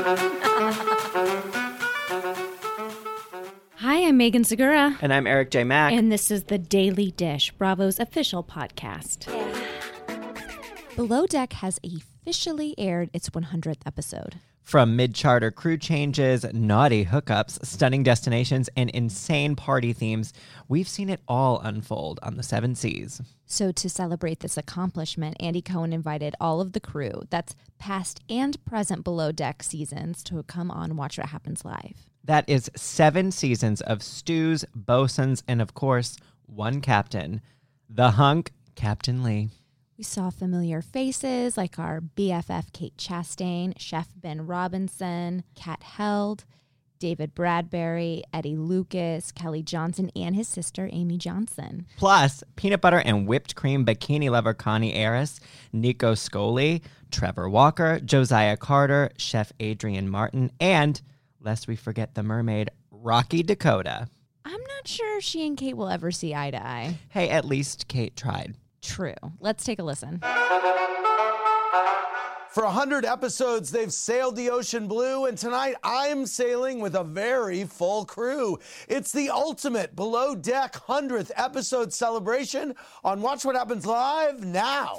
Hi, I'm Megan Segura. And I'm Eric J. Mack. And this is The Daily Dish, Bravo's official podcast. Below Deck has officially aired its 100th episode. From mid-charter crew changes, naughty hookups, stunning destinations, and insane party themes, we've seen it all unfold on the Seven Seas. So to celebrate this accomplishment, Andy Cohen invited all of the crew, that's past and present Below Deck seasons, to come on Watch What Happens Live. That is 7 seasons of stews, bosuns, and of course, one captain, the hunk, Captain Lee. We saw familiar faces like our BFF Kate Chastain, Chef Ben Robinson, Kat Held, David Bradbury, Eddie Lucas, Kelly Johnson, and his sister Amy Johnson. Plus, peanut butter and whipped cream bikini lover Connie Aris, Nico Scoli, Trevor Walker, Josiah Carter, Chef Adrian Martin, and, lest we forget the mermaid, Rocky Dakota. I'm not sure she and Kate will ever see eye to eye. Hey, at least Kate tried. True. Let's take a listen. For 100 episodes, they've sailed the ocean blue, and tonight I'm sailing with a very full crew. It's the ultimate Below Deck 100th episode celebration on Watch What Happens Live now.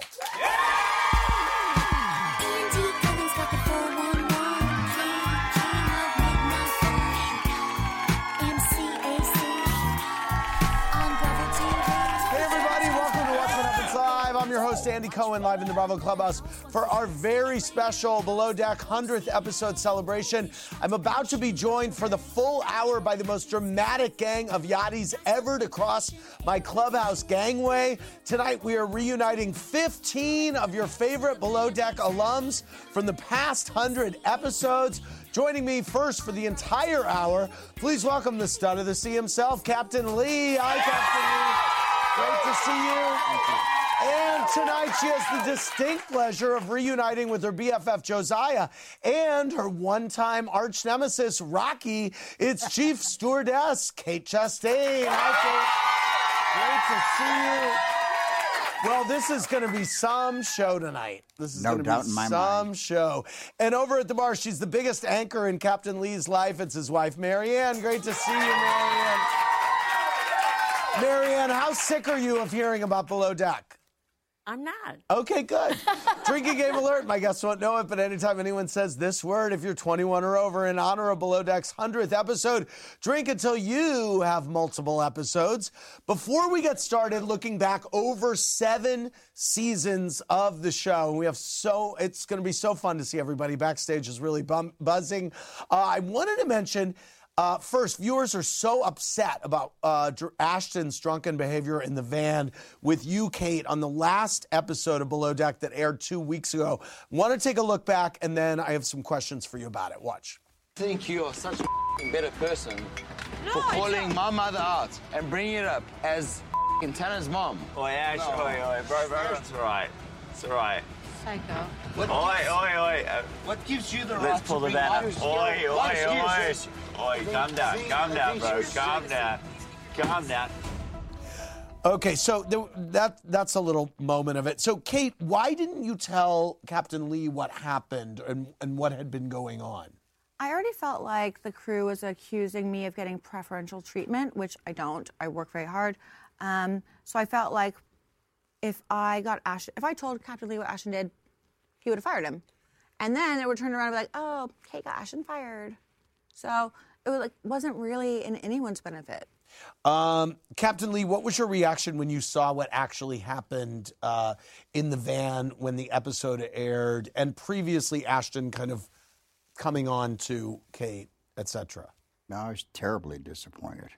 I'm your host, Andy Cohen, live in the Bravo Clubhouse for our very special Below Deck 100th episode celebration. I'm about to be joined for the full hour by the most dramatic gang of yachties ever to cross my clubhouse gangway. Tonight, we are reuniting 15 of your favorite Below Deck alums from the past 100 episodes. Joining me first for the entire hour, please welcome the stud of the sea himself, Captain Lee. Hi, Captain Lee. Great to see you. Thank you. And tonight she has the distinct pleasure of reuniting with her BFF Josiah and her one-time arch nemesis Rocky. It's Chief Stewardess Kate Chastain. Hi, Kate. Great to see you. Well, this is going to be some show tonight. This is going to be some show. And over at the bar, she's the biggest anchor in Captain Lee's life. It's his wife, Marianne. Great to see you, Marianne. Marianne, how sick are you of hearing about Below Deck? I'm not. Okay, good. Drinking game alert. My guests won't know it, but anytime anyone says this word, if you're 21 or over, in honor of Below Deck's 100th episode, drink until you have multiple episodes. Before we get started, looking back over 7 seasons of the show, it's going to be so fun to see everybody. Backstage is really buzzing. I wanted to mention... First, viewers are so upset about Ashton's drunken behavior in the van with you, Kate, on the last episode of Below Deck that aired 2 weeks ago. Want to take a look back, and then I have some questions for you about it. Watch. I think you're such a better person for calling my mother out and bringing it up as Tana's mom. Oi, Ash, oi, bro, it's all right. It's all right. Psycho. Oi. What gives you the right Let's pull to the bring van others up. Oi. together? Oi, calm down, bro. Calm down. Okay, so that's a little moment of it. So, Kate, why didn't you tell Captain Lee what happened and what had been going on? I already felt like the crew was accusing me of getting preferential treatment, which I don't. I work very hard. So I felt like if I told Captain Lee what Ashton did, he would have fired him. And then it would turn around and be like, oh, Kate got Ashton fired. So it wasn't really in anyone's benefit. Captain Lee, what was your reaction when you saw what actually happened in the van when the episode aired, and previously Ashton kind of coming on to Kate, etc.? No, I was terribly disappointed.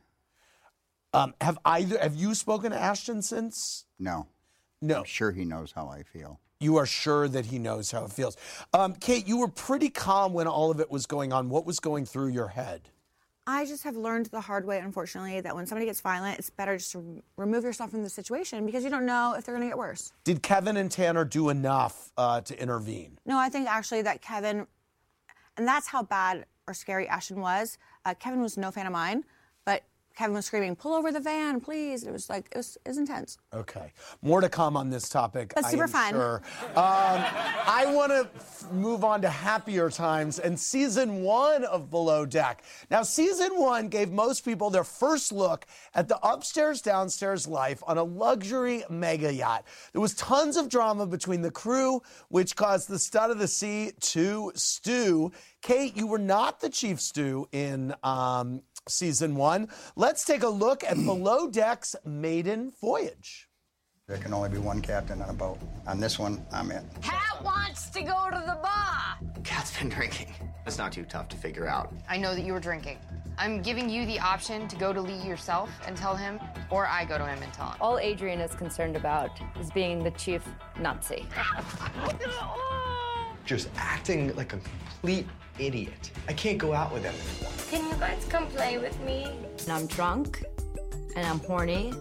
Have you spoken to Ashton since? No. No. I'm sure he knows how I feel. You are sure that he knows how it feels. Kate, you were pretty calm when all of it was going on. What was going through your head? I just have learned the hard way, unfortunately, that when somebody gets violent, it's better just to remove yourself from the situation because you don't know if they're going to get worse. Did Kevin and Tanner do enough to intervene? No, I think actually that Kevin, and that's how bad or scary Ashton was. Kevin was no fan of mine, but Kevin was screaming, "Pull over the van, please!" It was like it was intense. Okay. More to come on this topic. That's super fun. Sure. I want to move on to happier times and season 1 of Below Deck. Now, season 1 gave most people their first look at the upstairs downstairs life on a luxury mega yacht. There was tons of drama between the crew, which caused the stud of the sea to stew. Kate, you were not the chief stew in season 1. Let's take a look at Below Deck's maiden voyage. There can only be one captain on a boat. On this one, I'm it. Cat wants to go to the bar. Cat's been drinking. It's not too tough to figure out. I know that you were drinking. I'm giving you the option to go to Lee yourself and tell him, or I go to him and tell him. All Adrian is concerned about is being the chief Nazi. Just acting like a complete idiot. I can't go out with him anymore. Can you guys come play with me? And I'm drunk, and I'm horny.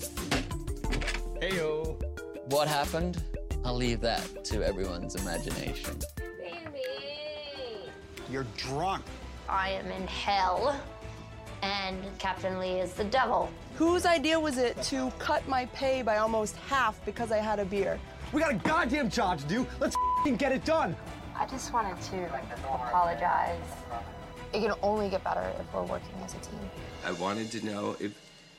Heyo. What happened? I'll leave that to everyone's imagination. Baby. You're drunk. I am in hell, and Captain Lee is the devil. Whose idea was it to cut my pay by almost half because I had a beer? We got a goddamn job to do. Let's get it done. I just wanted to apologize. It can only get better if we're working as a team. I wanted to know if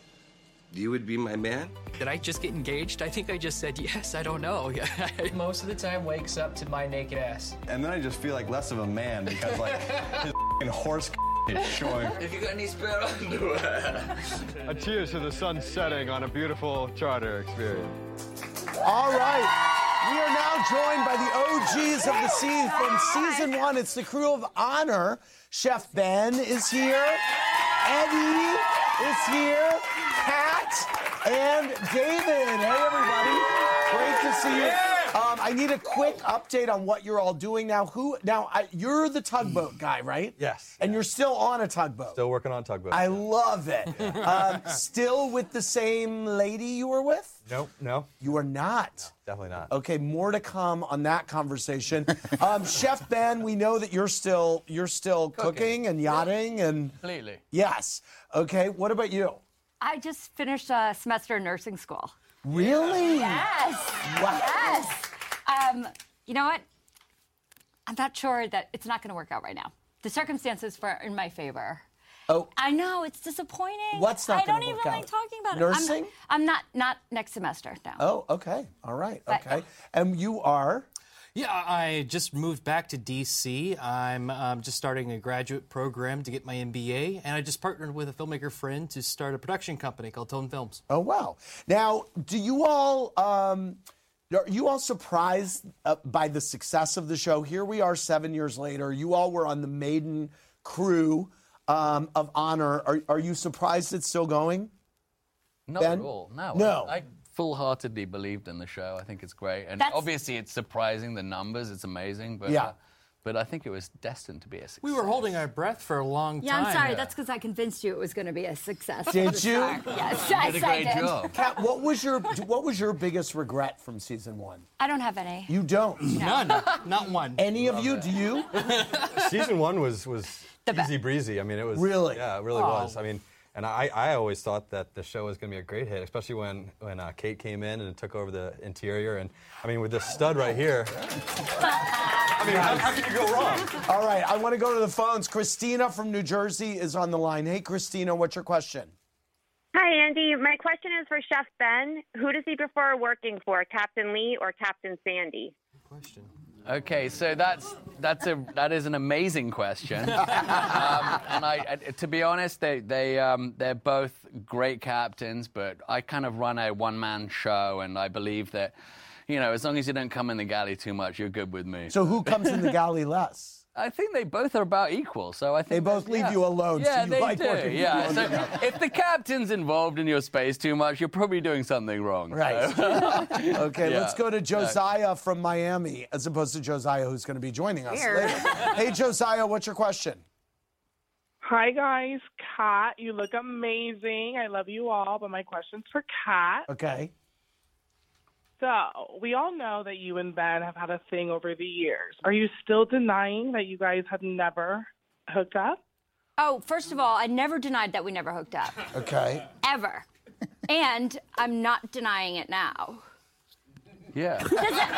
you would be my man. Did I just get engaged? I think I just said yes. I don't know. Most of the time wakes up to my naked ass. And then I just feel like less of a man because like his horse is showing. If you got any spare underwear. A cheers to the sun setting on a beautiful charter experience. All right. We are now joined by the OGs of the sea from season 1. It's the crew of Honor. Chef Ben is here. Eddie is here. Kat and David. Hey, everybody. Great to see you. I need a quick update on what you're all doing now. You're the tugboat guy, right? Yes. And you're still on a tugboat. Still working on tugboat. I love it. Still with the same lady you were with? Nope, no. You are not. No, definitely not. Okay, more to come on that conversation. Chef Ben, we know that you're still cooking and yachting and Completely. Yes. Okay, what about you? I just finished a semester in nursing school. Really? Yes. Wow. Yes. You know what? I'm not sure that it's not going to work out right now. The circumstances are in my favor. Oh. I know, it's disappointing. What's not I don't gonna even work like out? talking about Nursing? it. I'm not next semester, no. Oh, okay. All right. But- Okay. And you are? Yeah, I just moved back to D.C. I'm just starting a graduate program to get my MBA, and I just partnered with a filmmaker friend to start a production company called Tone Films. Oh, wow. Now, do you all... are you all surprised by the success of the show? Here we are 7 years later. You all were on the maiden crew of Honor. Are you surprised it's still going? Not Ben? at all. No. No. I full-heartedly believed in the show. I think it's great. And That's- obviously it's surprising, the numbers. It's amazing. But, Yeah. But I think it was destined to be a success. We were holding our breath for a long Yeah, time. I'm sorry. That's because I convinced you it was going to be a success. Did from the you? start. Yes, You yes, did a great I did. job. Kat, what was your biggest regret from season 1? I don't have any. You don't? None. Not one. Any of you? Do you? Season 1 was easy breezy. I mean, it was Really? Yeah, it really was. I mean, and I always thought that the show was going to be a great hit, especially when Kate came in and took over the interior. And I mean, with this stud right here, I mean, how can you go wrong? All right, I want to go to the phones. Christina from New Jersey is on the line. Hey, Christina, what's your question? Hi, Andy. My question is for Chef Ben. Who does he prefer working for, Captain Lee or Captain Sandy? Question. Okay, so that is an amazing question, and I to be honest, they're both great captains, but I kind of run a one-man show, and I believe that, as long as you don't come in the galley too much, you're good with me. So who comes in the galley less? I think they both are about equal, so I think They both leave you alone, Yeah, so you they like do. working Yeah, alone so together. if the captain's involved in your space too much, you're probably doing something wrong. Right. So. Okay, Yeah. let's go to Josiah from Miami, as opposed to Josiah, who's going to be joining us Weird. later. Hey, Josiah, what's your question? Hi, guys. Kat, you look amazing. I love you all, but my question's for Kat. Okay. So, we all know that you and Ben have had a thing over the years. Are you still denying that you guys have never hooked up? Oh, first of all, I never denied that we never hooked up. Okay. Ever. And I'm not denying it now. Yeah. Does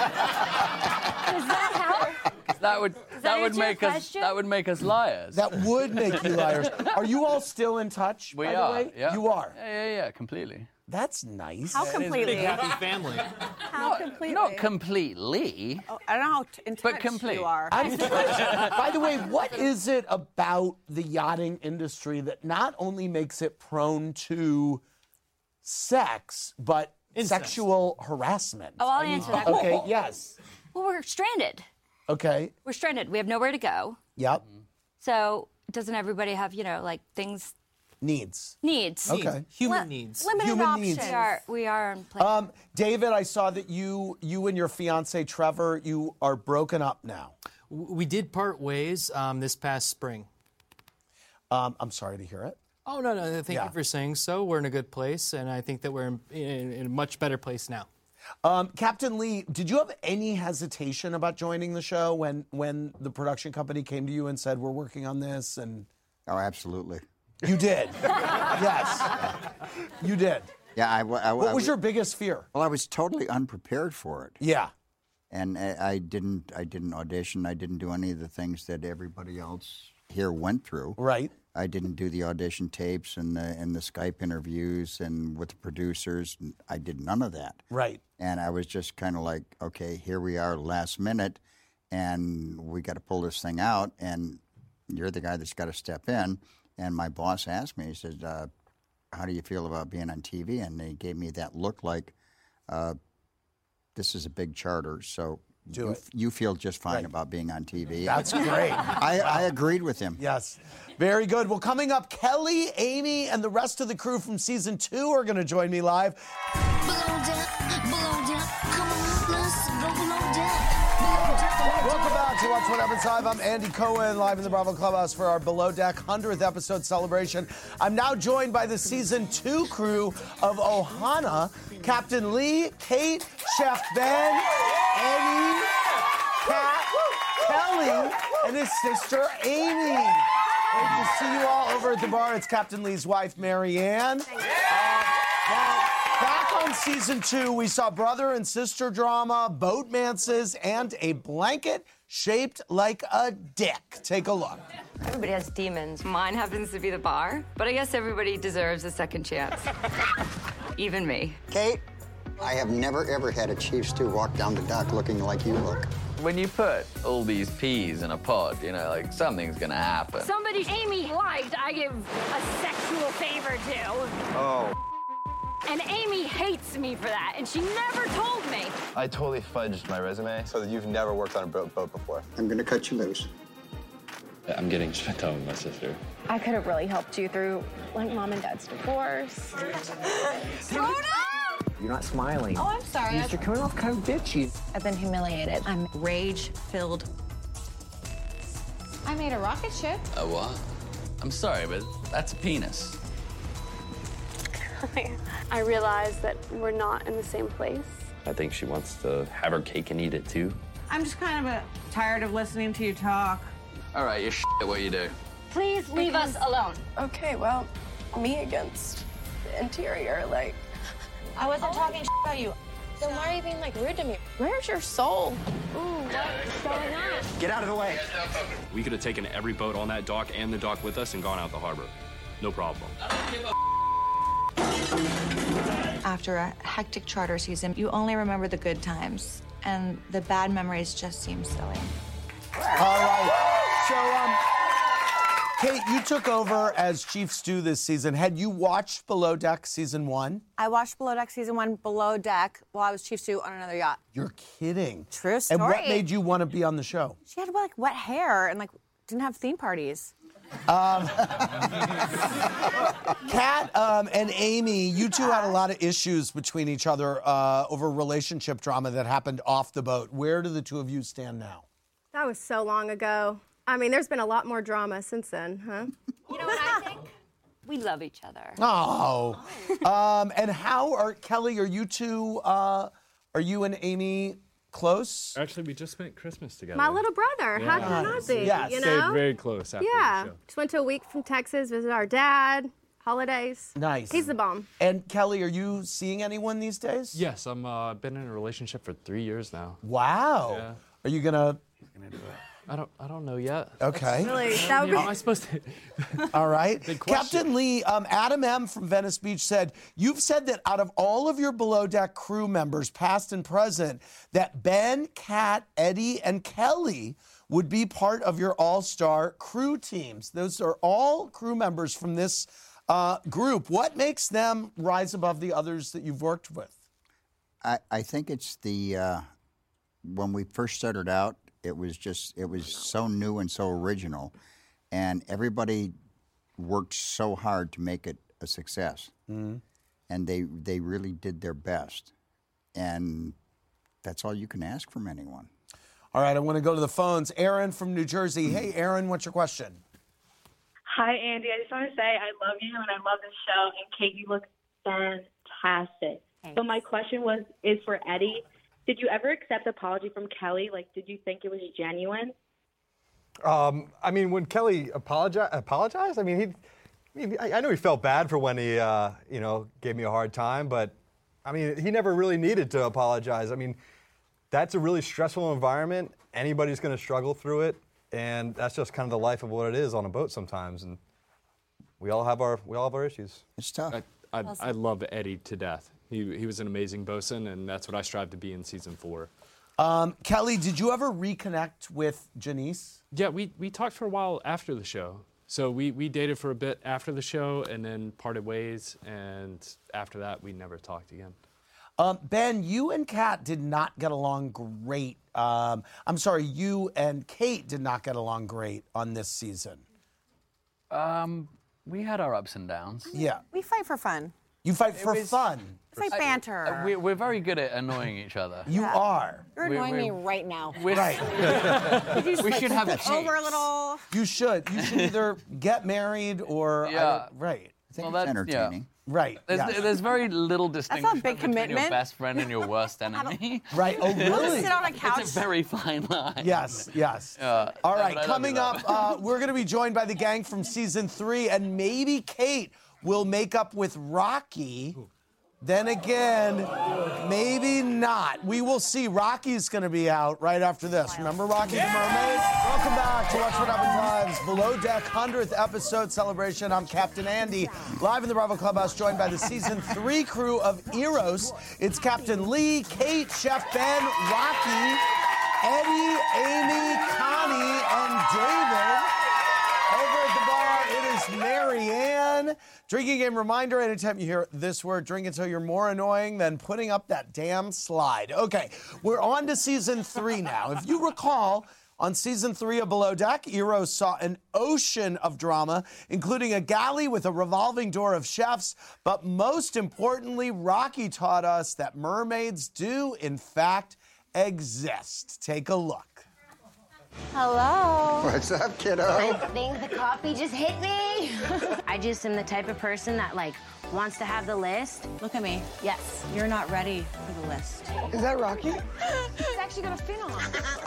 that help? That would answer your make us question? that would make us liars. That would make you liars. Are you all still in touch? We by are. The way? Yeah. You are. Yeah, completely. That's nice. How completely? Happy family. How completely? Not completely. Oh, I don't know how in touch complete. you are. I'm surprised. By the way, what is it about the yachting industry that not only makes it prone to sex, but sexual harassment? Oh, I'll answer that. Okay, yes. Well, we're stranded. Okay. We're stranded. We have nowhere to go. Yep. So doesn't everybody have, like things? Needs. Okay. Human needs. Limited Human options. needs. We are on plane. David, I saw that you and your fiance Trevor, you are broken up now. We did part ways this past spring. I'm sorry to hear it. Oh, no. Thank you for saying so. We're in a good place, and I think that we're in a much better place now. Captain Lee, did you have any hesitation about joining the show when the production company came to you and said, we're working on this? And Oh, absolutely. you did. Yes. You did. Yeah, What was your biggest fear? Well, I was totally unprepared for it. Yeah. And I didn't audition. I didn't do any of the things that everybody else here went through. Right. I didn't do the audition tapes and the Skype interviews and with the producers. I did none of that. Right. And I was just kind of like, okay, here we are last minute, and we got to pull this thing out, and you're the guy that's got to step in. And my boss asked me, he said, how do you feel about being on TV? And he gave me that look like, this is a big charter, so you feel just fine about being on TV. That's great. I agreed with him. Yes. Very good. Well, coming up, Kelly, Amy, and the rest of the crew from season 2 are going to join me live. Welcome back to Watch What Happens Live. I'm Andy Cohen, live in the Bravo Clubhouse for our Below Deck 100th episode celebration. I'm now joined by the season 2 crew of Ohana, Captain Lee, Kate, Chef Ben, Annie, Kat, Kelly, and his sister Amy. Great to see you all over at the bar. It's Captain Lee's wife, Marianne. Now, back on season 2, we saw brother and sister drama, boatmances, and a blanket shaped like a dick. Take a look. Everybody has demons. Mine happens to be the bar, but I guess everybody deserves a second chance. Even me. Kate, I have never, ever had a chief stew walk down the dock looking like you look. When you put all these peas in a pod, something's gonna happen. Somebody Amy liked, I give a sexual favor to. Oh. And Amy hates me for that, and she never told me. I totally fudged my resume so that you've never worked on a boat before. I'm gonna cut you loose. I'm getting checked out with my sister. I could have really helped you through, Mom and Dad's divorce. You're not smiling. Oh, I'm sorry. You're coming off kind of bitchy. I've been humiliated. I'm rage-filled. I made a rocket ship. A what? I'm sorry, but that's a penis. I realized that we're not in the same place. I think she wants to have her cake and eat it too. I'm just kind of tired of listening to you talk. All right, you're at what you do. Please leave us alone. Okay, well, me against the interior, I wasn't talking about you. Then why are you being rude to me? Where's your soul? Ooh, what's going on? Get out of the way. We could have taken every boat on that dock and the dock with us and gone out the harbor. No problem. After a hectic charter season, you only remember the good times, and the bad memories just seem silly. All right. So, Kate, you took over as Chief Stew this season. Had you watched Below Deck season 1? I watched Below Deck season 1 Below Deck while I was Chief Stew on another yacht. You're kidding. True story. And what made you want to be on the show? She had wet hair and didn't have theme parties. Kat and Amy, you two had a lot of issues between each other over relationship drama that happened off the boat. Where do the two of you stand now? That was so long ago. I mean, there's been a lot more drama since then, huh? You know what I think? We love each other. Oh. And how are, Kelly, are you two, are you and Amy close? Actually, we just spent Christmas together. My little brother. How can I not be? Yes. You Stayed know? very close after Yeah. the show. Just went to a week from Texas, visit our dad, holidays. Nice. He's the bomb. And Kelly, are you seeing anyone these days? Yes, I'm been in a relationship for 3 years now. Wow. Yeah. Are you gonna? I don't know yet. Okay. Really? That would How be... am I supposed to? All right. Big question. Captain Lee, Adam M. from Venice Beach said, you've said that out of all of your Below Deck crew members, past and present, that Ben, Kat, Eddie, and Kelly would be part of your all-star crew teams. Those are all crew members from this group. What makes them rise above the others that you've worked with? I think it's the when we first started out, it was so new and so original, and everybody worked so hard to make it a success, and they really did their best, and that's all you can ask from anyone. All right, I want to go to the phones. Aaron from New Jersey. Hey, Aaron, what's your question? Hi, Andy. I just want to say I love you and I love this show. And Kate, you look fantastic. Thanks. So my question is for Eddie. Did you ever accept apology from Kelly? Like, did you think it was genuine? I mean, when Kelly apologized, I mean, I know he felt bad for when he, gave me a hard time, but I mean, he never really needed to apologize. I mean, that's a really stressful environment. Anybody's going to struggle through it, and that's just kind of the life of what it is on a boat sometimes. And we all have our issues. It's tough. I love Eddie to death. He was an amazing bosun, and that's what I strive to be in season 4. Kelly, did you ever reconnect with Janice? Yeah, we talked for a while after the show. So we dated for a bit after the show and then parted ways, and after that, we never talked again. Ben, you and Kat did not get along great. You and Kate did not get along great on this season. We had our ups and downs. Yeah. We fight for fun. You fight for fun. We fight banter. We're very good at annoying each other. You are. You're annoying me right now. Right. We should have over a little. You should. You should either get married or right. I think it's entertaining. Right. There's very little distinction big between your commitment. best friend and your worst enemy. Right. Oh, really? Sit on a couch. It's a very fine line. Yes. All right. Coming up, we're going to be joined by the gang from season 3, and maybe Kate will make up with Rocky. Then again, maybe not. We will see. Rocky's going to be out right after this. Remember Rocky the Mermaid? Welcome back to Watch What Happens Live's Below Deck 100th episode celebration. I'm Captain Andy, live in the Bravo Clubhouse, joined by the season 3 crew of Eros. It's Captain Lee, Kate, Chef Ben, Rocky, Eddie, Amy, Connie, and David. Over at the bar, it is Marianne. Drinking game reminder, anytime you hear this word, drink until you're more annoying than putting up that damn slide. Okay, we're on to season 3 now. If you recall, on season 3 of Below Deck, Eros saw an ocean of drama, including a galley with a revolving door of chefs. But most importantly, Rocky taught us that mermaids do, in fact, exist. Take a look. Hello. What's up, kiddo? I think the coffee just hit me. I just am the type of person that, wants to have the list. Look at me. Yes. You're not ready for the list. Is that Rocky? It's actually got a fin on.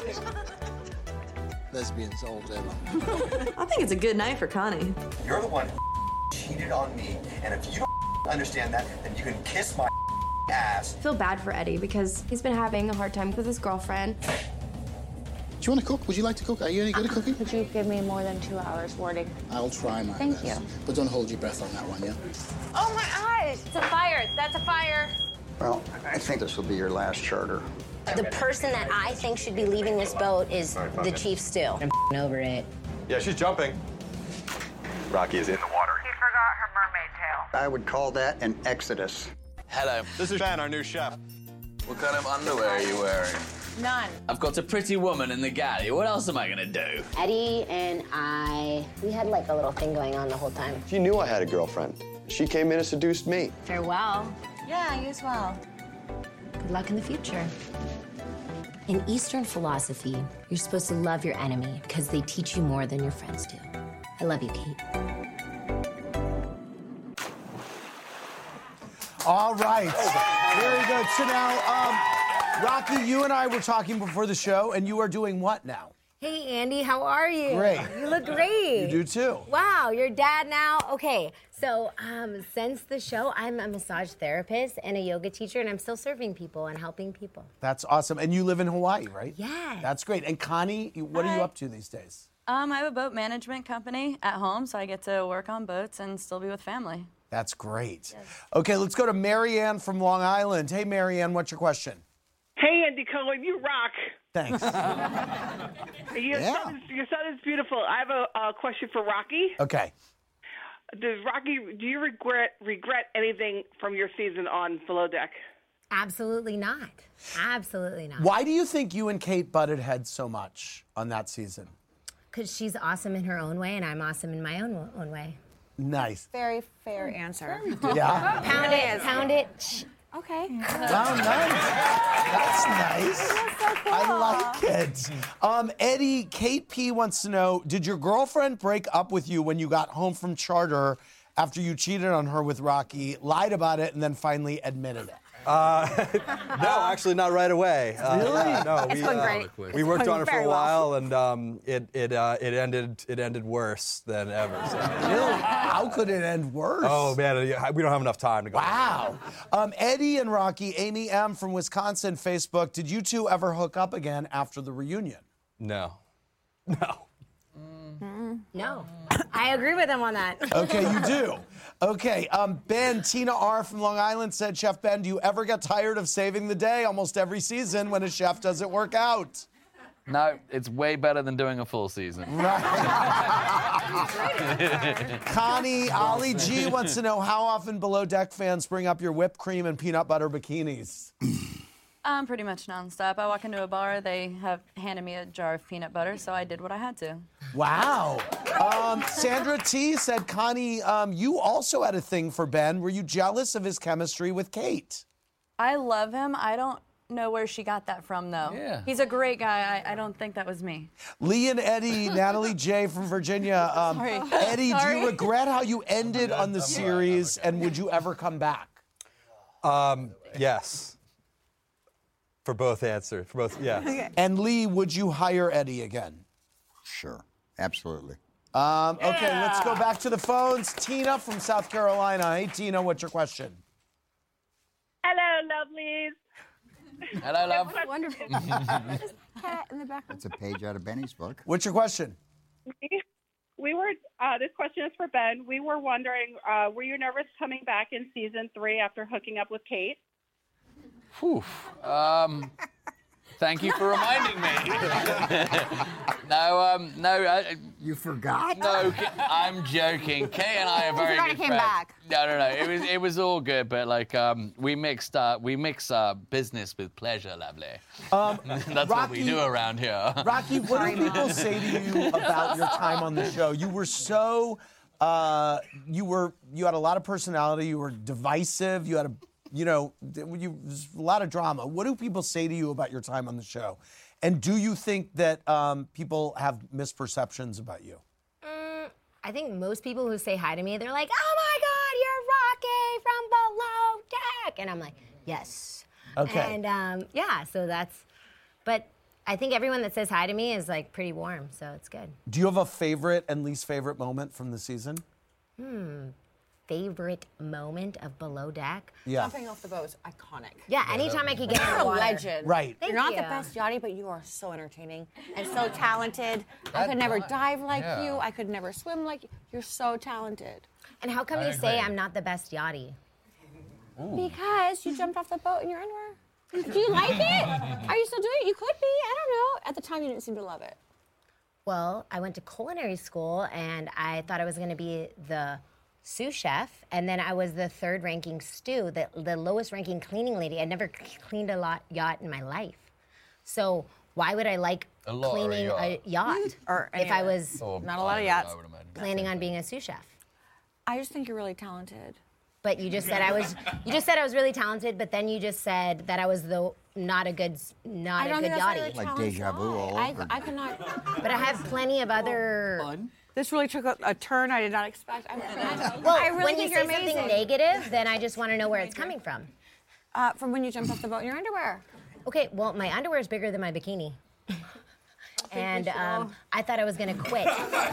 Lesbians all day long. I think it's a good night for Connie. You're the one who cheated on me, and if you don't understand that, then you can kiss my ass. I feel bad for Eddie because he's been having a hard time with his girlfriend. Do you want to cook? Would you like to cook? Are you any good at cooking? Could you give me more than 2 hours warding? I'll try my Thank best. you. But don't hold your breath on that one, yeah? Oh my gosh! It's a fire. That's a fire. Well, I think this will be your last charter. The person that I think should be leaving this boat is the chief still. I'm over it. Yeah, she's jumping. Rocky is in the water. He forgot her mermaid tail. I would call that an exodus. Hello. This is Ben, our new chef. What kind of underwear are you wearing? None. I've got a pretty woman in the galley. What else am I gonna do? Eddie and we had a little thing going on the whole time. She knew I had a girlfriend. She came in and seduced me. Farewell. Yeah, you as well. Good luck in the future. In Eastern philosophy, you're supposed to love your enemy because they teach you more than your friends do. I love you, Kate. All right. Very good. So now, Rocky, you and I were talking before the show, and you are doing what now? Hey, Andy, how are you? Great. You look great. You do too. Wow, you're dad now? Okay, so since the show, I'm a massage therapist and a yoga teacher, and I'm still serving people and helping people. That's awesome. And you live in Hawaii, right? Yes. That's great. And Connie, what are you up to these days? I have a boat management company at home, so I get to work on boats and still be with family. That's great. Yes. Okay, let's go to Marianne from Long Island. Hey, Marianne, what's your question? Hey, Andy Cohen, you rock. Thanks. Your son is beautiful. I have a question for Rocky. Okay. Do you regret anything from your season on Below Deck? Absolutely not. Absolutely not. Why do you think you and Kate butted heads so much on that season? Because she's awesome in her own way, and I'm awesome in my own way. Nice. Very fair answer. Yeah. Pound it. Okay. Wow, nice. That's nice. That's so cool. I like it. Eddie, Kate P wants to know, did your girlfriend break up with you when you got home from charter after you cheated on her with Rocky, lied about it, and then finally admitted it? No, actually not right away. Really? No, It's going great. we worked on it for very a well. while, and it ended worse than ever. So. Really? How could it end worse? Oh man, we don't have enough time to go. Wow. Eddie and Rocky, Amy M. from Wisconsin, Facebook, did you two ever hook up again after the reunion? No. No. I agree with him on that. Okay, you do. Okay, Ben, Tina R. from Long Island said, Chef Ben, do you ever get tired of saving the day almost every season when a chef doesn't work out? No, it's way better than doing a full season. Connie, Ollie G wants to know how often Below Deck fans bring up your whipped cream and peanut butter bikinis. Pretty much nonstop. I walk into a bar, they have handed me a jar of peanut butter, so I did what I had to. Wow. Sandra T said, Connie, you also had a thing for Ben. Were you jealous of his chemistry with Kate? I love him. I don't know where she got that from, though. Yeah. He's a great guy. I don't think that was me. Lee and Eddie, Natalie J. from Virginia. Sorry. Eddie, do Sorry. you regret how you ended on the series, and would you ever come back? Yes. For both answers. For both, yes. Okay. And Lee, would you hire Eddie again? Sure. Absolutely. Okay, let's go back to the phones. Tina from South Carolina. Hey, Tina, what's your question? Hello, lovelies. Hello, love. Wonderful. Cat in the background. That's a page out of Benny's book. What's your question? We were, this question is for Ben. We were wondering, were you nervous coming back in season 3 after hooking up with Kate? Whew. Thank you for reminding me. No. You forgot? No, I'm joking. Kay and I are very forgot good it came friends. back. No. It was all good, but we mix business with pleasure, lovely. That's what we do around here. Rocky, what do people say to you about your time on the show? You were so, you had a lot of personality. You were divisive. You had a lot of drama. What do people say to you about your time on the show? And do you think that people have misperceptions about you? I think most people who say hi to me, they're like, oh my God, you're Rocky from Below Deck. And I'm like, yes. Okay. And so but I think everyone that says hi to me is like pretty warm, so it's good. Do you have a favorite and least favorite moment from the season? Favorite moment of Below Deck? Yeah. Jumping off the boat is iconic. Yeah, anytime I could get in You're the a water. legend. Right. Thank You're not you. the best yachty, but you are so entertaining and so talented. I could never dive like you. I could never swim like you. You're so talented. And how come you say I'm not the best yachty? Because you jumped off the boat in your underwear. Do you like it? Are you still doing it? You could be. I don't know. At the time, you didn't seem to love it. Well, I went to culinary school, and I thought I was going to be the sous chef, and then I was the third-ranking stew, the lowest-ranking cleaning lady. I'd never cleaned a yacht in my life. So why would I like cleaning a yacht Or if I was not a lot of yachts. planning on being a sous chef? I just think you're really talented. But you just said I was really talented, but then you just said that I was not a good yachty. Like deja vu all over. I could not. But I have plenty of other. This really took a turn I did not expect. Well, I really when think you you're say something amazing. negative, then I just want to know where it's coming from. From when you jumped off the boat in your underwear. Okay, well, my underwear is bigger than my bikini. And I thought I was gonna quit.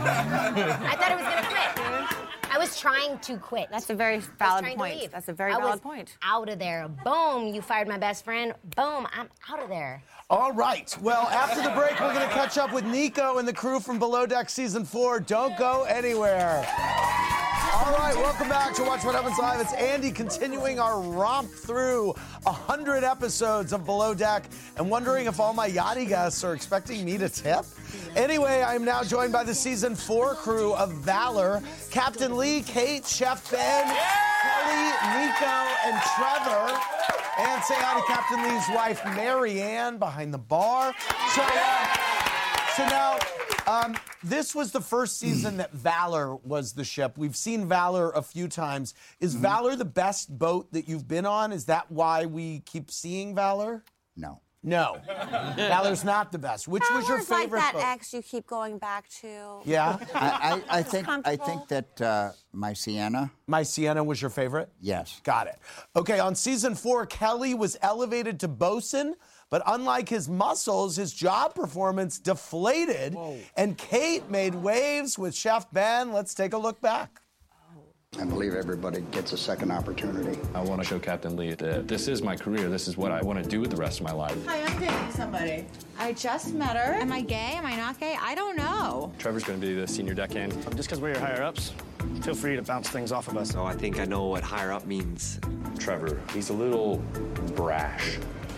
I was trying to quit. That's a very valid point. That's a very valid point. Out of there. Boom, you fired my best friend. Boom, I'm out of there. All right. Well, after the break, we're going to catch up with Nico and the crew from Below Deck Season 4. Don't go anywhere. All right, welcome back to Watch What Happens Live. It's Andy continuing our romp through 100 episodes of Below Deck and wondering if all my Yachty guests are expecting me to tip. Anyway, I'm now joined by the Season 4 crew of Valor, Captain Lee, Kate, Chef Ben, Kelly, Nico, and Trevor. And say hi to Captain Lee's wife, Marianne, behind the bar. So now, this was the first season that Valor was the ship. We've seen Valor a few times. Is Valor the best boat that you've been on? Is that why we keep seeing Valor? No. No. Valor's not the best. Which was your favorite like that boat? ex you keep going back to. Yeah? I think that My Sienna. My Sienna was your favorite? Yes. Got it. Okay, on season 4, Kelly was elevated to bosun, but unlike his muscles, his job performance deflated, and Kate made waves with Chef Ben. Let's take a look back. I believe everybody gets a second opportunity. I want to show Captain Lee that this is my career. This is what I want to do with the rest of my life. Hi, I'm dating somebody. I just met her. Am I gay? Am I not gay? I don't know. Trevor's going to be the senior deckhand. Just because we're your higher-ups, feel free to bounce things off of us. Oh, I think I know what higher up means. Trevor, he's a little brash.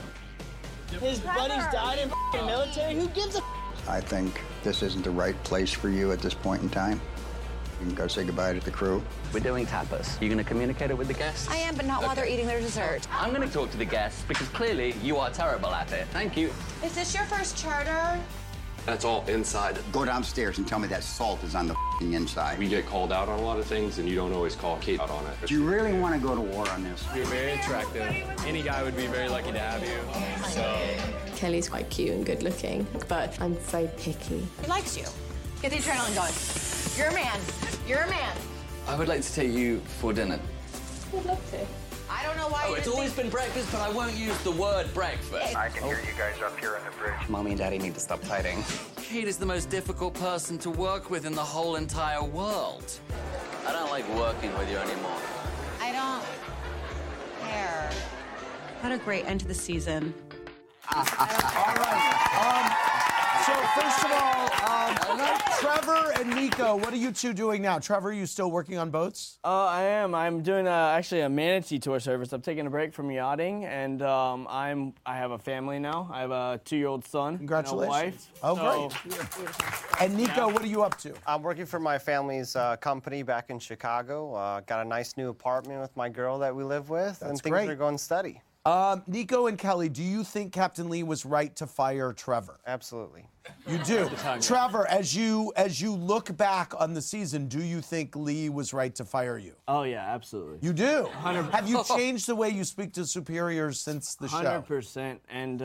His buddies died in the military. Who gives a I think this isn't the right place for you at this point in time. You can go say goodbye to the crew. We're doing tapas. You going to communicate it with the guests? I am, but not while they're eating their dessert. I'm going to talk to the guests because clearly you are terrible at it. Thank you. Is this your first charter? That's all inside. Go downstairs and tell me that salt is on the inside. We get called out on a lot of things, and you don't always call Kate out on it. Do you really want to go to war on this? You're very attractive. Any guy would be very lucky to have you. So. Kelly's quite cute and good looking, but I'm very picky. He likes you. Get the adrenaline going. You're a man. You're a man. I would like to take you for dinner. I'd love to. I don't know why. Oh, it's always been breakfast, but I won't use the word breakfast. I can hear you guys up here on the bridge. Mommy and Daddy need to stop fighting. Kate is the most difficult person to work with in the whole entire world. I don't like working with you anymore. I don't care. What a great end to the season. All right. So first of all, Trevor and Nico, what are you two doing now? Trevor, are you still working on boats? I am. I'm doing actually a manatee tour service. I'm taking a break from yachting, and I have a family now. I have a 2-year-old son. Congratulations. And a wife. Oh, great. And Nico, what are you up to? I'm working for my family's company back in Chicago. Got a nice new apartment with my girl that we live with, and things great. are going steady. Nico and Kelly, do you think Captain Lee was right to fire Trevor? Absolutely. You do. Trevor, as you look back on the season, do you think Lee was right to fire you? Oh, yeah, absolutely. You do? 100%. Have you changed the way you speak to superiors since the show? 100%. And,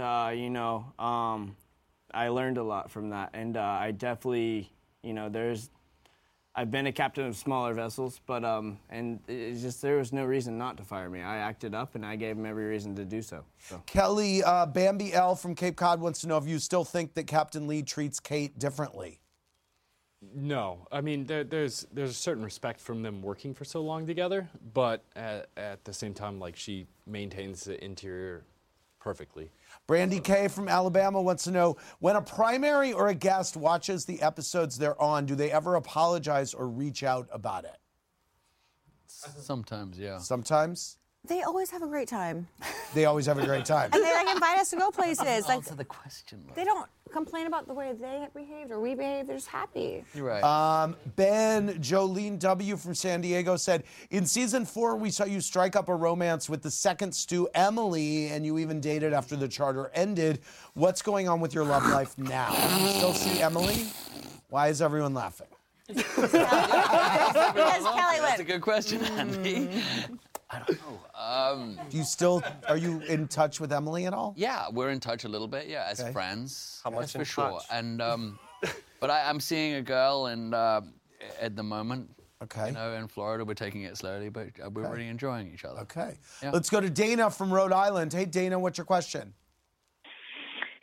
I learned a lot from that. And I definitely, I've been a captain of smaller vessels, but and it's just there was no reason not to fire me. I acted up, and I gave him every reason to do so. Kelly, Bambi L from Cape Cod wants to know if you still think that Captain Lee treats Kate differently. No, I mean there's a certain respect from them working for so long together, but at the same time, like she maintains the interior perfectly. Brandy K from Alabama wants to know, when a primary or a guest watches the episodes they're on, do they ever apologize or reach out about it? Sometimes, yeah. Sometimes? They always have a great time. They always have a great time. And they invite us to go places. Answer the question. They don't complain about the way they behaved or we behaved. They're just happy. You're right. Ben Jolene W. from San Diego said, in season 4, we saw you strike up a romance with the second stew, Emily, and you even dated after the charter ended. What's going on with your love life now? You still see Emily? Why is everyone laughing? Because Kelly That's a good question, Andy. I don't know. Are you in touch with Emily at all? Yeah, we're in touch a little bit, yeah, as friends. How much that's in for sure. touch? And but I'm seeing a girl and at the moment. Okay. In Florida, we're taking it slowly, but we're really enjoying each other. Okay. Yeah. Let's go to Dana from Rhode Island. Hey, Dana, what's your question?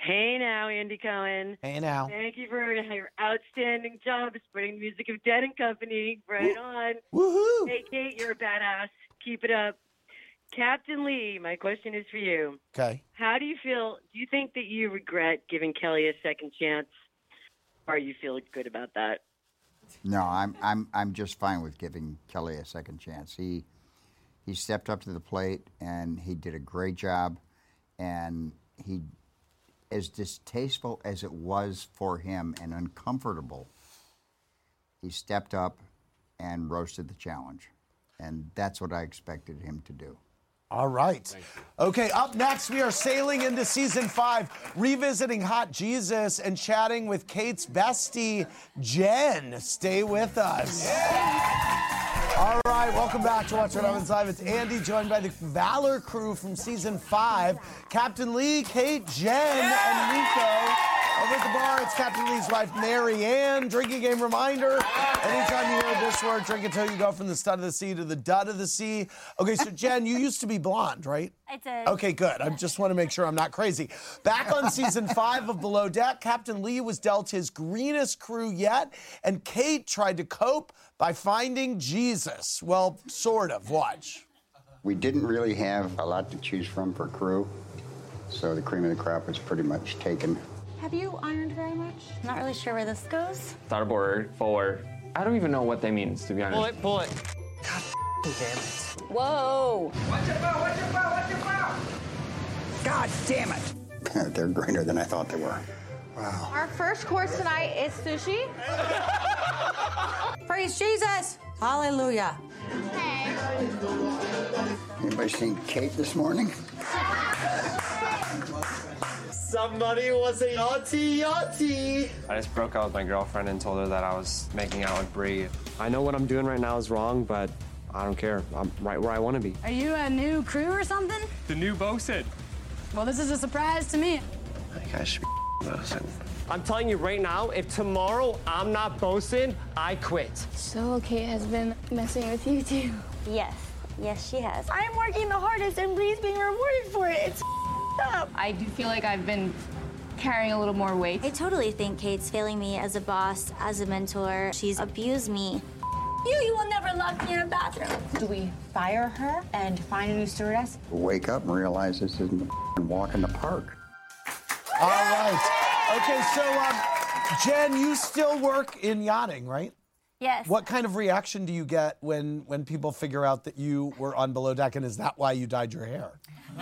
Hey now, Andy Cohen. Hey now. Thank you for your outstanding job spreading the music of Dead and Company. Right on. Woohoo! Hey, Kate, you're a badass. Keep it up. Captain Lee, my question is for you. Okay. How do you feel? Do you think that you regret giving Kelly a second chance, or you feel good about that? No, I'm just fine with giving Kelly a second chance. He stepped up to the plate and he did a great job, and he, as distasteful as it was for him and uncomfortable, he stepped up and roasted the challenge, and that's what I expected him to do. All right. Okay, up next, we are sailing into season 5, revisiting Hot Jesus and chatting with Kate's bestie, Jen. Stay with us. All right, welcome back to Watch What Happens Live. It's Andy, joined by the Valor crew from season 5. Captain Lee, Kate, Jen, and Nico. Over at the bar, it's Captain Lee's wife, Mary Ann. Drinking game reminder. Anytime you hear this word, drink until you go from the stud of the sea to the dud of the sea. Okay, so Jen, you used to be blonde, right? I did. Okay, good. I just want to make sure I'm not crazy. Back on season 5 of Below Deck, Captain Lee was dealt his greenest crew yet, and Kate tried to cope by finding Jesus. Well, sort of. Watch. We didn't really have a lot to choose from for crew, so the cream of the crop was pretty much taken. Have you ironed very much? Not really sure where this goes. Starboard, forward. I don't even know what that means, to be honest. Pull it. God damn it. Whoa. Watch your bow, watch your bow, watch your bow. God damn it. They're greener than I thought they were. Wow. Our first course tonight is sushi. Praise Jesus. Hallelujah. Anybody seen Kate this morning? Somebody was a yachty. I just broke out with my girlfriend and told her that I was making out with Bree. I know what I'm doing right now is wrong, but I don't care. I'm right where I want to be. Are you a new crew or something? The new bosun. Well, this is a surprise to me. I think I should be bosun. I'm telling you right now, if tomorrow I'm not bosun, I quit. So Kate has been messing with you too. Yes. Yes, she has. I'm working the hardest and Bree's being rewarded for it. It's up. I do feel like I've been carrying a little more weight. I totally think Kate's failing me as a boss, as a mentor. She's abused me. You will never lock me in a bathroom. Do we fire her and find a new stewardess? Wake up and realize this isn't a walk in the park. All right. Okay, so Jen, you still work in yachting, right? Yes. What kind of reaction do you get when people figure out that you were on Below Deck, and is that why you dyed your hair?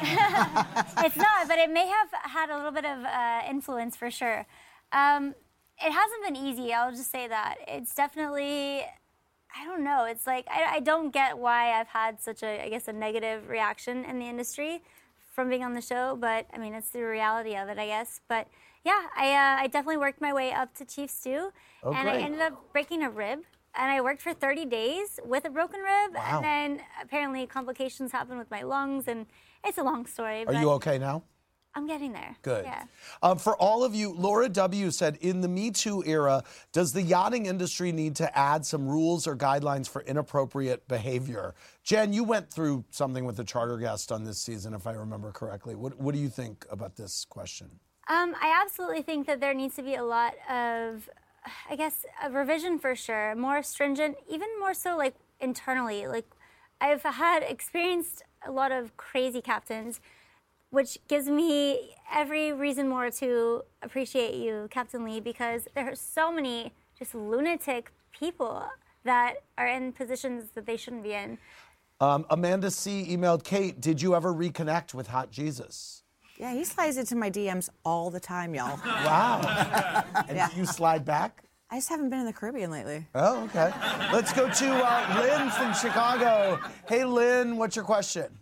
It's not, but it may have had a little bit of influence for sure. It hasn't been easy, I'll just say that. It's definitely, I don't know, it's like, I don't get why I've had such a, I guess, a negative reaction in the industry from being on the show, but I mean, it's the reality of it, I guess. But yeah, I definitely worked my way up to Chief Stew, and great. I ended up breaking a rib. And I worked for 30 days with a broken rib, Wow. and then apparently complications happened with my lungs, and it's a long story. Are but you okay now? I'm getting there. Good. Yeah. For all of you, Laura W. said, in the Me Too era, does the yachting industry need to add some rules or guidelines for inappropriate behavior? Jen, you went through something with a charter guest on this season, if I remember correctly. What do you think about this question? I absolutely think that there needs to be a lot of, I guess, a revision for sure, more stringent, even more so like internally. Like I've had experienced a lot of crazy captains, which gives me every reason more to appreciate you, Captain Lee, because there are so many just lunatic people that are in positions that they shouldn't be in. Amanda C. emailed Kate, did you ever reconnect with Hot Jesus? Yeah, he slides into my DMs all the time, y'all. Wow. And Yeah. you slide back? I just haven't been in the Caribbean lately. Oh, okay. Let's go to Lynn from Chicago. Hey, Lynn, what's your question?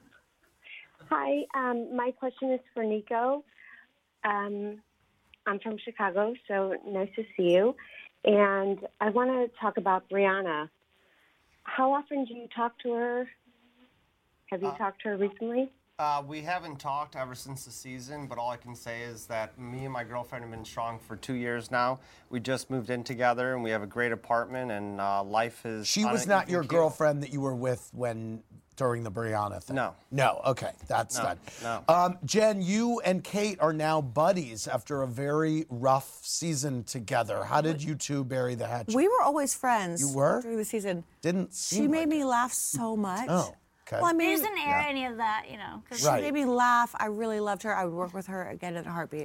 Hi, my question is for Nico. I'm from Chicago, so nice to see you. And I want to talk about Brianna. How often do you talk to her? Have you talked to her recently? We haven't talked ever since the season, but all I can say is that me and my girlfriend have been strong for 2 years now. We just moved in together, and we have a great apartment, and life is... She was not your girlfriend that you were with when during the Brianna thing? No. No, okay, that's No, done. no. Jen, you and Kate are now buddies after a very rough season together. How did you two bury the hatchet? We were always friends. You were? During the season. Didn't She seem made me laugh so much. Oh, okay. Well, I mean, We just didn't air any of that, you know. 'cause she made me laugh. I really loved her. I would work with her again in a heartbeat.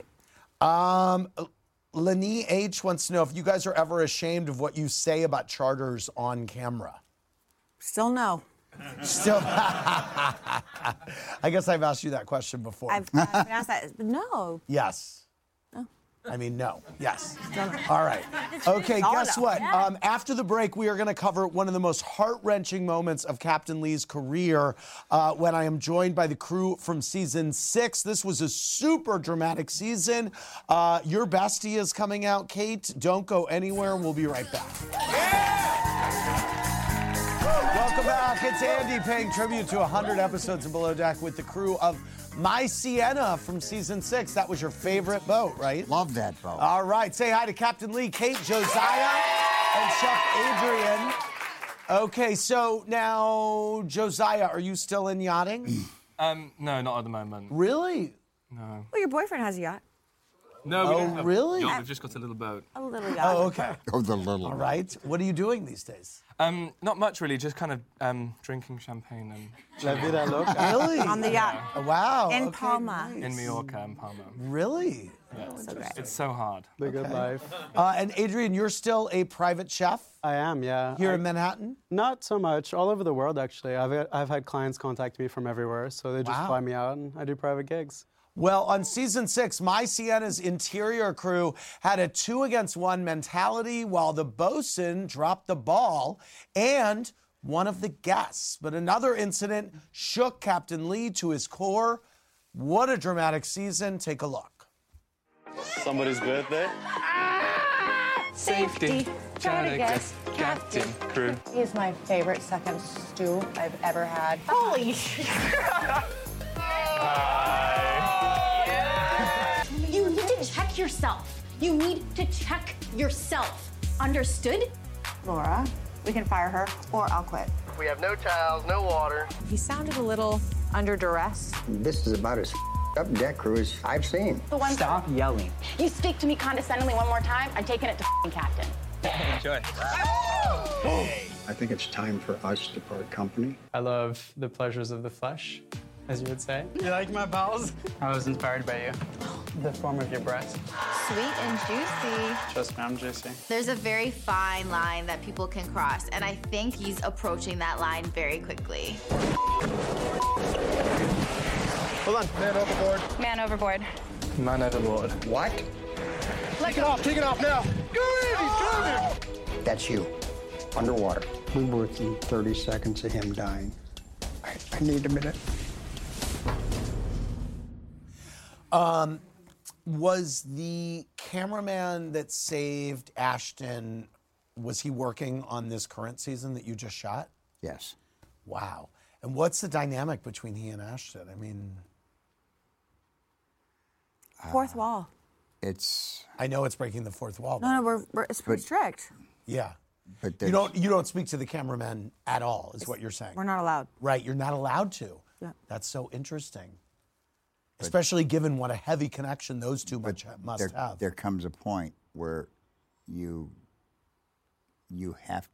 Lenny H wants to know if you guys are ever ashamed of what you say about charters on camera. Still no. Still. I guess I've asked you that question before. I've been asked that. No. Yes. No. I mean, no. Yes. No. All right. Okay, Oh, guess no. what? Yeah. After the break, we are going to cover one of the most heart-wrenching moments of Captain Lee's career when I am joined by the crew from season 6. This was a super dramatic season. Your bestie is coming out, Kate. Don't go anywhere. We'll be right back. Welcome back. It's Andy paying tribute to 100 episodes of Below Deck with the crew of My Sienna from season 6. That was your favorite boat, right? Love that boat. All right. Say hi to Captain Lee, Kate, Josiah, and Chef Adrian. Okay, so now, Josiah, are you still in yachting? No, not at the moment. Really? No. Well, your boyfriend has a yacht. No, we Oh, don't have really? yacht, we've just got a little boat. A little yacht. Oh, okay. Oh, the little. All right. What are you doing these days? Not much really, just kind of drinking champagne and La vida loca. Really? On the yacht. Oh, wow. In okay, Palma. nice. in Mallorca and Palma. Really? Yeah, So great. it's so hard. The good life. And Adrian, you're still a private chef I am, yeah. here in Manhattan? Not so much. All over the world, actually. I've had clients contact me from everywhere, so they just Wow. fly me out and I do private gigs. Well, on season 6, My Sienna's interior crew had a 2-against-1 mentality while the bosun dropped the ball and one of the guests. But another incident shook Captain Lee to his core. What a dramatic season. Take a look. Somebody's birthday? Safety. Try to guess. Captain. Crew. He's my favorite second stew I've ever had. Holy You need to check yourself. You need to check yourself. Understood? Laura, we can fire her or I'll quit. We have no towels, no water. He sounded a little under duress. This is about as up deck crew as I've seen. Stop yelling. You speak to me condescendingly one more time, I'm taking it to captain. Enjoy. I think it's time for us to part company. I love the pleasures of the flesh, as you would say. You like my pals? I was inspired by you. The form of your breast. Sweet and juicy. Trust me, I'm juicy. There's a very fine line that people can cross, and I think he's approaching that line very quickly. Hold on, man overboard. Man overboard. Man overboard. What? Take it off now. Go in, he's coming. That's you. Underwater. We're within 30 seconds of him dying. I need a minute. Was the cameraman that saved Ashton, was he working on this current season that you just shot? Yes. Wow. And what's the dynamic between he and Ashton? I mean... Fourth wall. I know it's breaking the fourth wall. No, it's pretty strict. Yeah. But you don't speak to the cameraman at all, is what you're saying. We're not allowed. Right, you're not allowed to. Yeah. That's so interesting. Especially given what a heavy connection those two must have. There comes a point where you have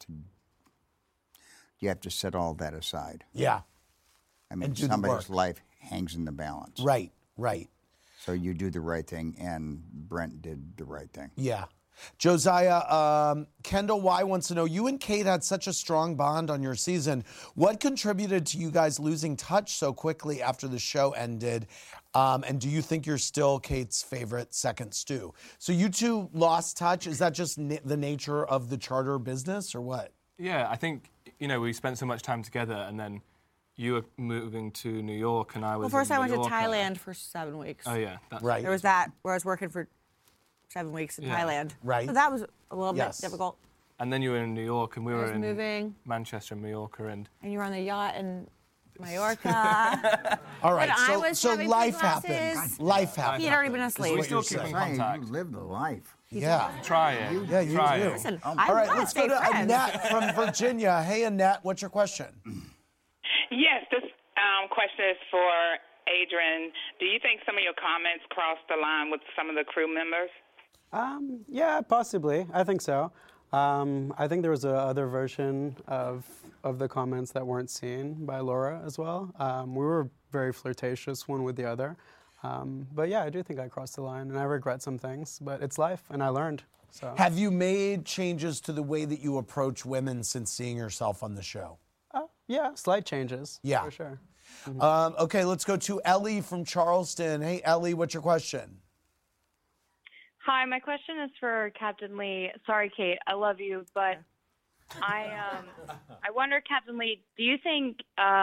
to set all that aside. Yeah. I mean, And do the somebody's work. life hangs in the balance. Right. So you do the right thing, and Brent did the right thing. Yeah. Josiah, Kendall Y wants to know, you and Kate had such a strong bond on your season. What contributed to you guys losing touch so quickly after the show ended? And do you think you're still Kate's favorite second stew? So you two lost touch. Is that just the nature of the charter business or what? Yeah, I think, we spent so much time together, and then you were moving to New York and I was Well, first in I went to Mallorca. Thailand for 7 weeks. Oh, yeah. Right. There was that where I was working for 7 weeks in Yeah. Thailand. Right. So that was a little Yes. bit difficult. And then you were in New York and we I were was in moving. Manchester and Mallorca. And And you were on the yacht in Mallorca. All right, But I was so having life sunglasses. happens. Life happens. He had already been asleep. we still keep in contact. You live the life. Yeah. Try it. Yeah, you Try do. it. Listen, All I right, want let's to go stay to friends. Annette from Virginia. Hey, Annette, what's your question? Yes, this question is for Adrian. Do you think some of your comments crossed the line with some of the crew members? Yeah, possibly. I think so. I think there was a other version of the comments that weren't seen by Laura as well. We were very flirtatious one with the other. But yeah, I do think I crossed the line, and I regret some things, but it's life, and I learned. So. Have you made changes to the way that you approach women since seeing yourself on the show? Yeah, slight changes. Yeah. For sure. Okay, let's go to Ellie from Charleston. Hey, Ellie, what's your question? Hi, my question is for Captain Lee. Sorry, Kate, I love you, but I wonder, Captain Lee, do you think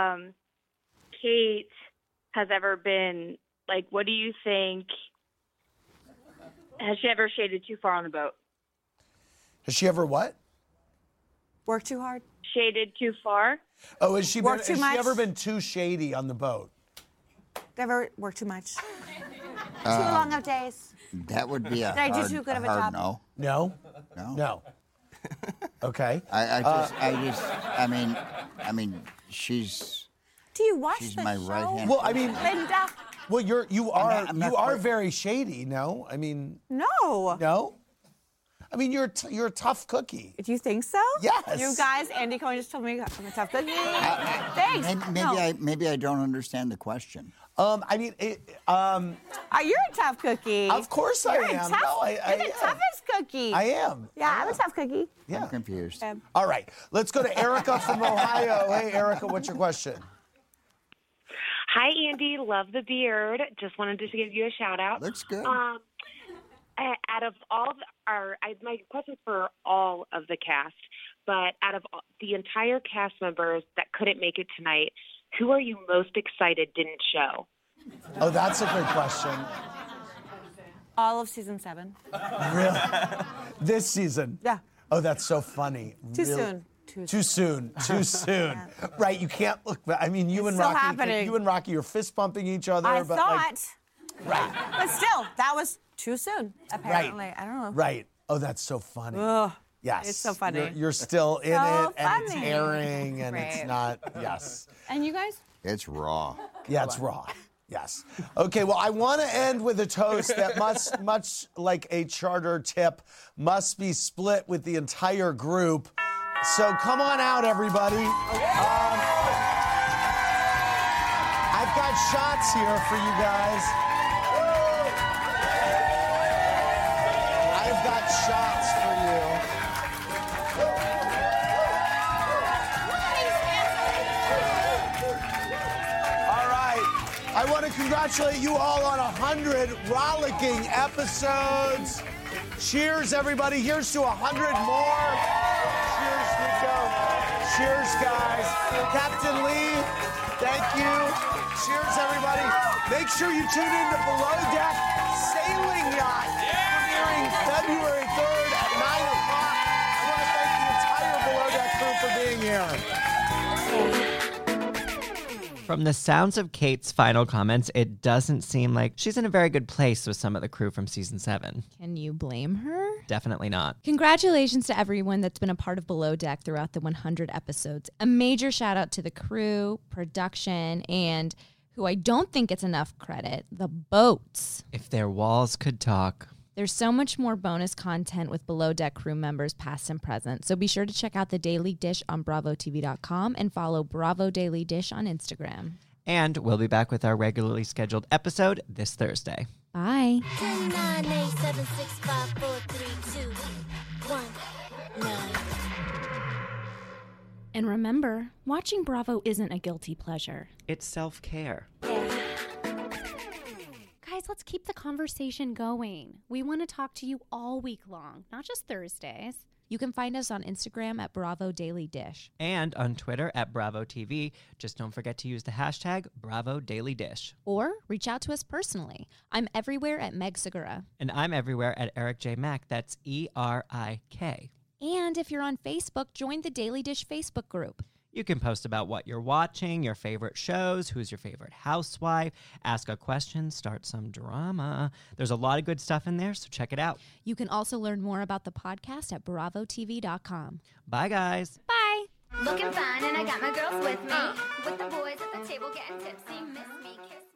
Kate has ever been, like, what do you think, has she ever shaded too far on the boat? Has she ever what? Worked too hard? Shaded too far? Oh, has she Worked too much? ever been too shady on the boat? Never worked too much. Too long of days. That would be a Did I do hard, too good of a hard job? no. No? No. No. Okay. I mean, she's. Do you watch She's the my show? right-hand Well, I mean, Linda. well, you are I'm not quite- very shady. No, I mean, No. no. I mean, you're a tough cookie. Do you think so? Yes. You guys, Andy Cohen just told me I'm a tough cookie. Thanks. Maybe I don't understand the question. I mean, you're a tough cookie. Of course I You're am. Tough, No, I you're the am. toughest cookie. I am. Yeah, I'm a tough cookie. Yeah. I'm confused. All right, let's go to Erica from Ohio. Hey, Erica, what's your question? Hi, Andy. Love the beard. Just wanted to give you a shout out. Looks good. Out of all my question's for all of the cast, but out of the entire cast members that couldn't make it tonight, who are you most excited didn't show? Oh, that's a good question. All of season 7. Really? This season? Yeah. Oh, that's so funny. Too Really? soon. Too soon. Too soon. Right, you can't look back. I mean, you and Rocky are fist bumping each other. I but thought. Right. But still, that was too soon, apparently. Right. I don't know. Right. Oh, that's so funny. Ugh. Yes. It's so funny. You're still in So it, and it's funny. airing, and it's Right. not. Yes. And you guys? It's raw. Yeah, it's raw. Yes. Okay, well, I want to end with a toast that must, much like a charter tip, must be split with the entire group. So come on out, everybody. I've got shots here for you guys. I've got shots for you. All right. I want to congratulate you all on 100 rollicking episodes. Cheers, everybody. Here's to 100 more. Cheers, Nico. Cheers, guys. Captain Lee, thank you. Cheers, everybody. Make sure you tune in to Below Deck Sailing Yacht, premiering February 3rd at 9 o'clock. I want to thank the entire Below Deck crew for being here. From the sounds of Kate's final comments, it doesn't seem like she's in a very good place with some of the crew from season 7. Can you blame her? Definitely not. Congratulations to everyone that's been a part of Below Deck throughout the 100 episodes. A major shout out to the crew, production, and who I don't think gets enough credit, the boats. If their walls could talk. There's so much more bonus content with Below Deck crew members past and present, so be sure to check out The Daily Dish on BravoTV.com and follow Bravo Daily Dish on Instagram. And we'll be back with our regularly scheduled episode this Thursday. Bye. 10, 9, 8, 7, 6, 5, 4, 3, 2, 1, 9. And remember, watching Bravo isn't a guilty pleasure. It's self-care. Guys, let's keep the conversation going. We want to talk to you all week long, not just Thursdays. You can find us on Instagram at Bravo Daily Dish. And on Twitter at Bravo TV. Just don't forget to use the hashtag Bravo Daily Dish. Or reach out to us personally. I'm everywhere at Meg Segura. And I'm everywhere at Eric J. Mack. That's ERIK. And if you're on Facebook, join the Daily Dish Facebook group. You can post about what you're watching, your favorite shows, who's your favorite housewife, ask a question, start some drama. There's a lot of good stuff in there, so check it out. You can also learn more about the podcast at BravoTV.com. Bye, guys. Bye. Looking fine, and I got my girls with me. With the boys at the table getting tipsy. Miss me, kiss